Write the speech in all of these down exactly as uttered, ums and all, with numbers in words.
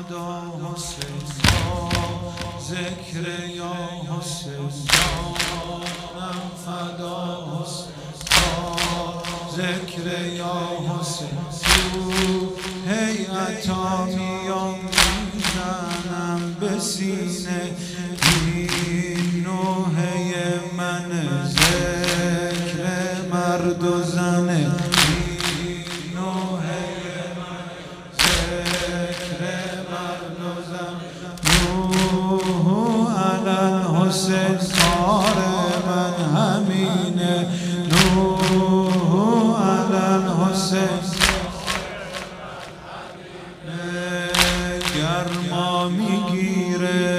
فدا حسین ذکر یا حسین جانم فدا حسین ذکر یا حسین تو هیئتا میام میزنم به سینه این نوحه من ذکر مرد و زنه حسین کار من همینه نوح علن حسین گرما میگیره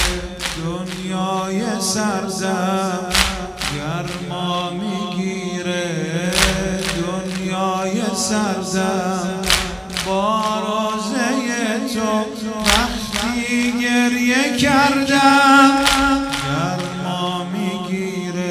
دنیای سرزم گرما میگیره دنیای سرزم با روزه تو وقتی گریه کردم گرما میگیره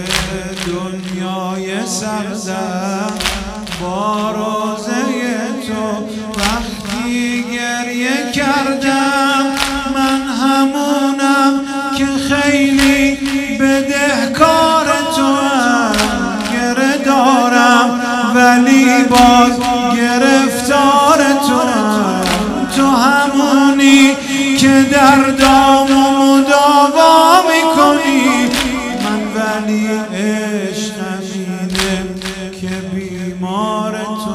دنیای سرزم با روزه تو وقتی گریه کردم من همونم که خیلی بدهکار تو هم گره دارم ولی باز گرفتار تو هم تو همونی که دردامو مداوا میکنی من ولی عشقم اینه که بیمار تو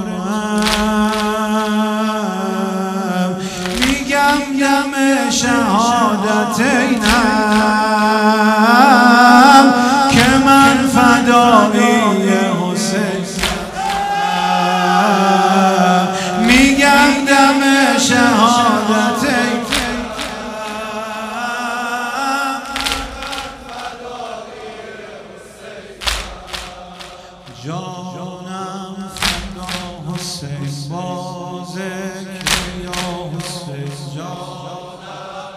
هم میگم دم شهادت اینم که من فدایی حسین میگم دم شهادت جانم فدا حسین با ذکر یا حسین جانم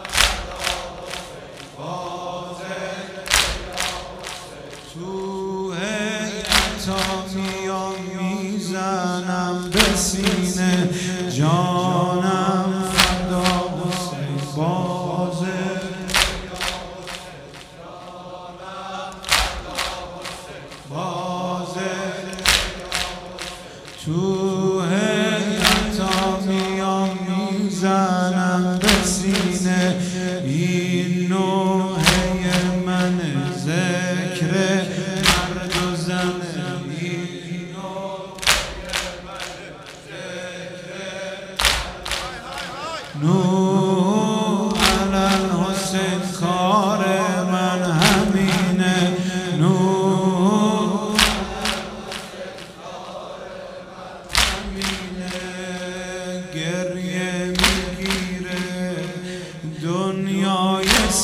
با ذکر یا حسین تو هیئتا میام میزنم به سینه جانم فدا حسین با ذکر تو هیئتا میام میزنم به سینه این نوحه من ذکر مرد و زنه این نوحه من ذکر نوح علن حسین کار من همینه نوح گریه میگیره دنیای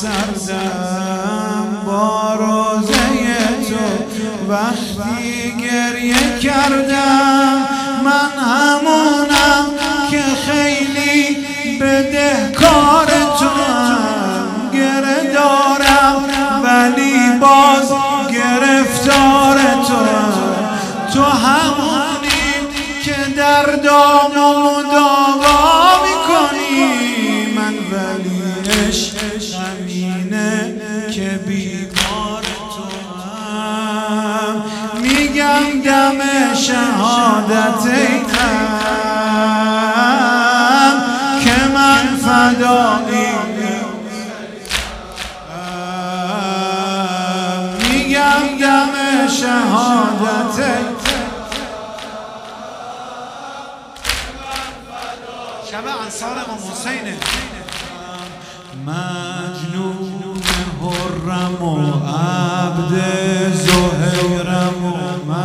سرزم با روزه تو وقتی گریه کردم من همونم که خیلی بدهکار تو هم گره دارم ولی باز گرفتار تو هم تو همونی که دردامو مداوا میکنی من ولی عشقم اینه که بیمار تو هم میگم دم شهادت اینم که من فدایی میگم دم شهادت شب انصار امام حسینه مجنون حرم و عبد زهیرم و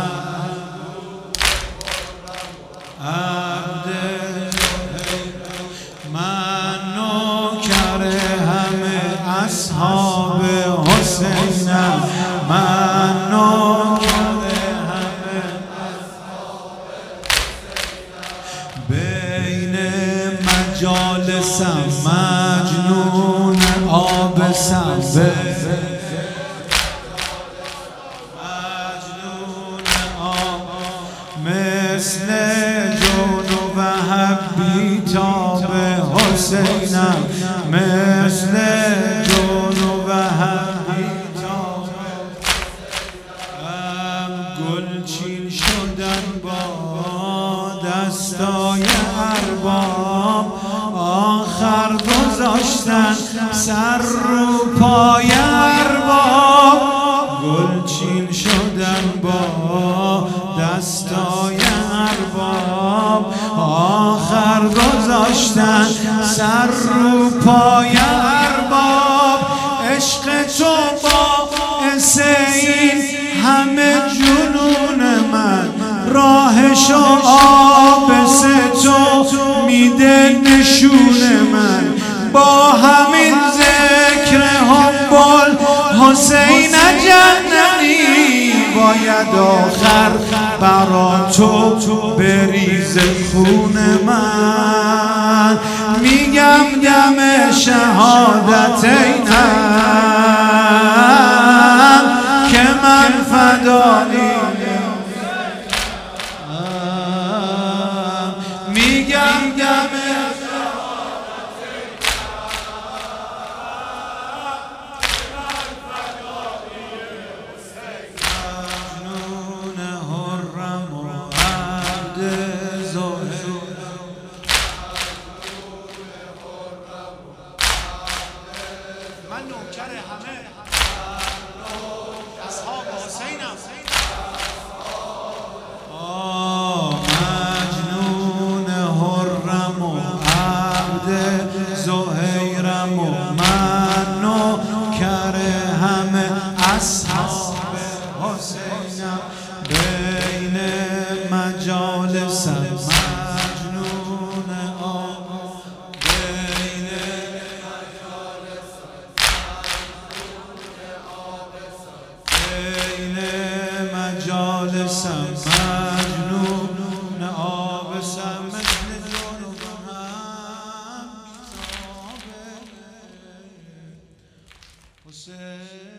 عبد زهیرم من نوکر همه اصحاب حسینم من نوکر همه اصحاب حسینم بین مجالسم مجنون آبسم مجنون آب مثل جون و وهب بیتاب حسین حسینم مثل جنوب گلچین شدن با دستای ارباب آخر گذاشتن سر رو پای ارباب گلچین شدن با دستای ارباب آخر گذاشتن سر رو پای ارباب عشق تو باعث این همه جنون من راهشو آبس تو میده نشون من با همین ذکر حبال حسین جنتی باید آخر برا تو بریز خون من میگم دم شهادت اینم که من فدایی میگم دم مجنون حرم و عبد زهیر من نوکر همه اصحاب حسینم مجنون حرم و عبد زهیرم و من نوکر همه اصحاب حسینم بین مجالسم مجنون آب بین بین مجالسم مجنون آبسم مثل جنوب هم حسین